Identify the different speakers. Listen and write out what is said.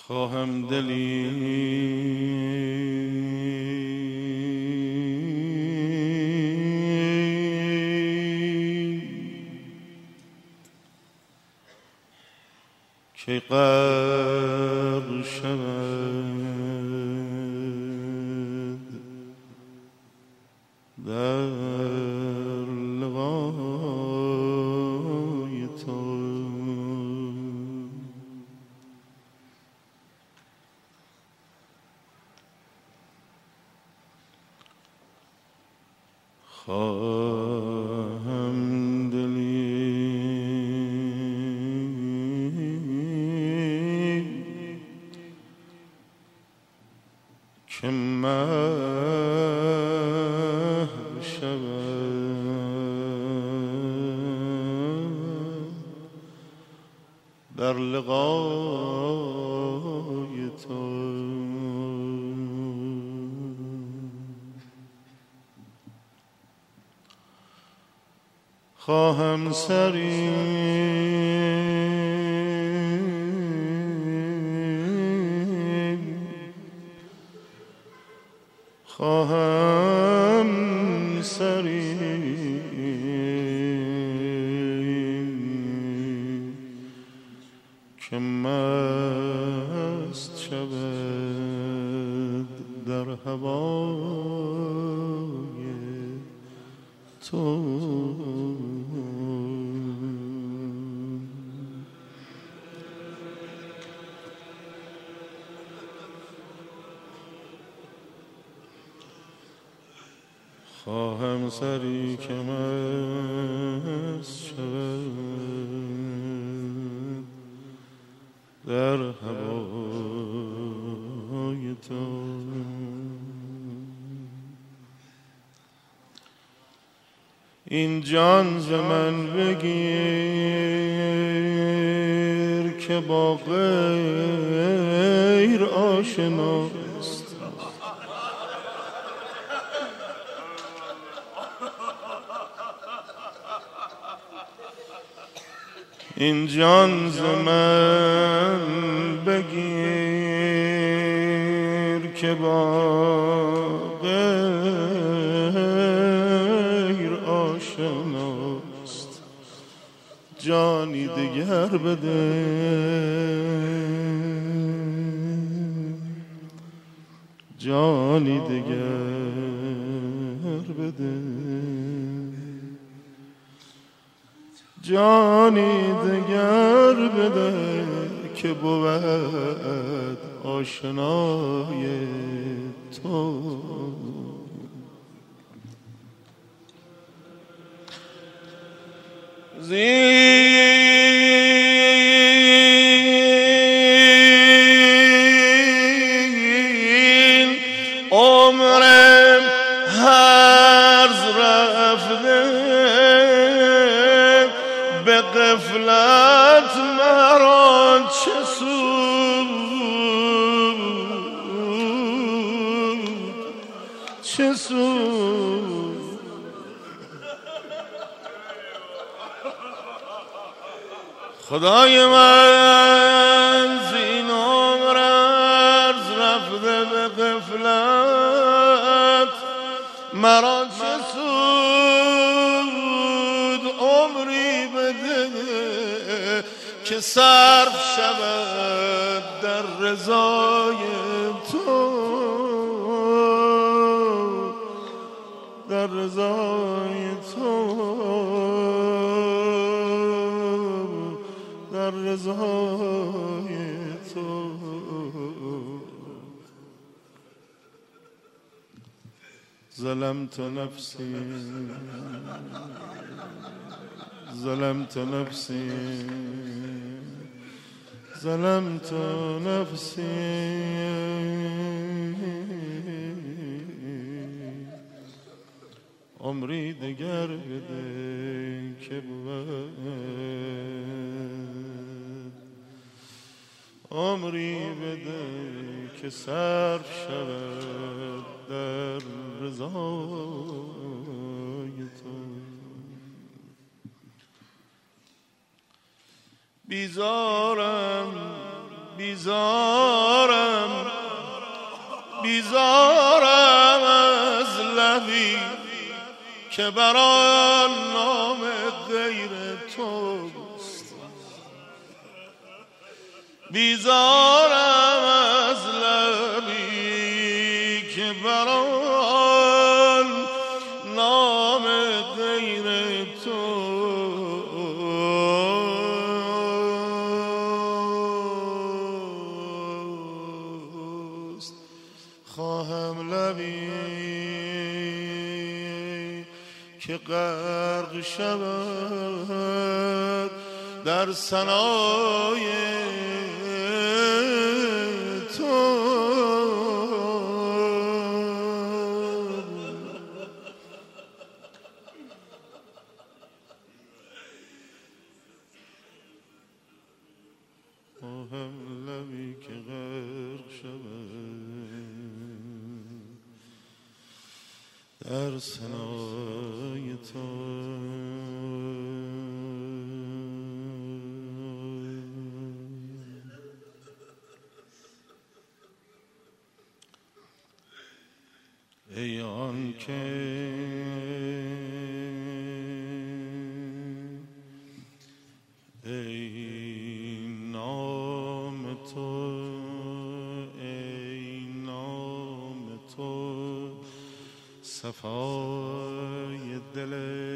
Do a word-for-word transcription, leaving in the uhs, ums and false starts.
Speaker 1: خواهم دلی که غرق شود در لقای تو. خواهم دلی که محو شود در لقای تو. خواهم سری خواهم سری که مست شود در هوای تو. خواهم سری که مست شود در هوای تو. این جان ز من بگیر که با غیر آشناست. این جان ز من بگیر که با غیر آشناست. جانی دگر بده جانی دگر بده جانی دگر بده که بود آشنای تو. زین عمرم هرز رفته به غفلت مرا چه سود چه سود. خدای من زین عمر عرض رفته به غفلت مرا چه سود. عمری بده که صرف شود در رضای تو در رضای تو در رضای تو. ظلمت نفسی ظلمت نفسی ظلمت نفسی عمری دگر بده که بود عمری بده که صرف شود در رضای تو. بیزارم بیزارم بیزارم از لبی که برای نام غیر توست، بیزارم از لبی که برای نام غیر توست. خواهم لبی که غرق شود در ثنای تو، خواهم لبی که غرق شود در ثنای تو. ای آن که ای نام تو، ای نام تو صفای دل